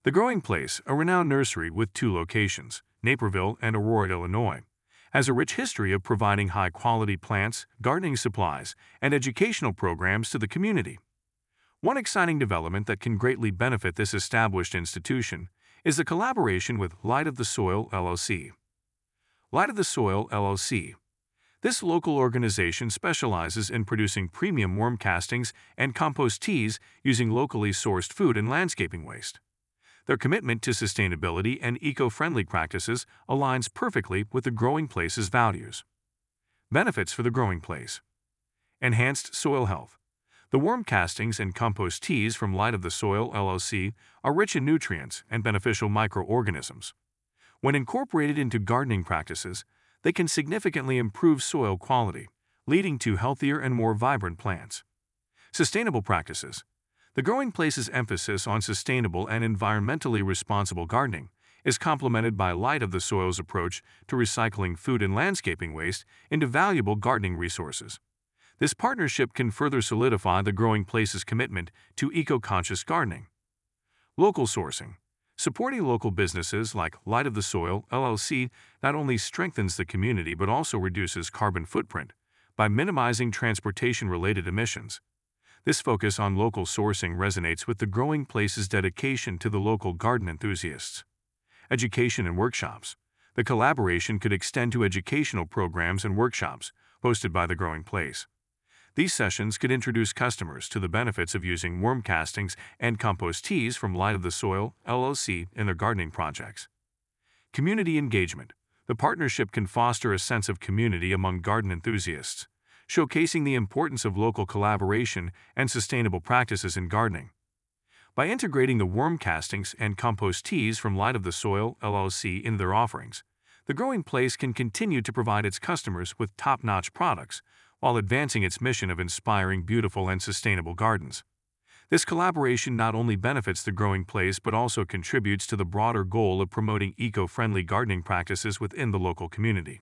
The Growing Place, a renowned nursery with two locations, Naperville and Aurora, Illinois, has a rich history of providing high-quality plants, gardening supplies, and educational programs to the community. One exciting development that can greatly benefit this established institution is the collaboration with Light of the Soil LLC. Light of the Soil LLC. This local organization specializes in producing premium worm castings and compost teas using locally sourced food and landscaping waste. Their commitment to sustainability and eco-friendly practices aligns perfectly with the Growing Place's values. Benefits for the Growing Place: enhanced soil health. The worm castings and compost teas from Light of the Soil LLC are rich in nutrients and beneficial microorganisms. When incorporated into gardening practices, they can significantly improve soil quality, leading to healthier and more vibrant plants. Sustainable practices. The Growing Place's emphasis on sustainable and environmentally responsible gardening is complemented by Light of the Soil's approach to recycling food and landscaping waste into valuable gardening resources. This partnership can further solidify the Growing Place's commitment to eco-conscious gardening. Local sourcing. Supporting local businesses like Light of the Soil LLC not only strengthens the community but also reduces carbon footprint by minimizing transportation-related emissions. This focus on local sourcing resonates with the Growing Place's dedication to the local garden enthusiasts. Education and workshops. The collaboration could extend to educational programs and workshops hosted by the Growing Place. These sessions could introduce customers to the benefits of using worm castings and compost teas from Light of the Soil LLC in their gardening projects. Community engagement. The partnership can foster a sense of community among garden enthusiasts, showcasing the importance of local collaboration and sustainable practices in gardening. By integrating the worm castings and compost teas from Light of the Soil LLC in their offerings, the Growing Place can continue to provide its customers with top-notch products while advancing its mission of inspiring beautiful and sustainable gardens. This collaboration not only benefits the Growing Place but also contributes to the broader goal of promoting eco-friendly gardening practices within the local community.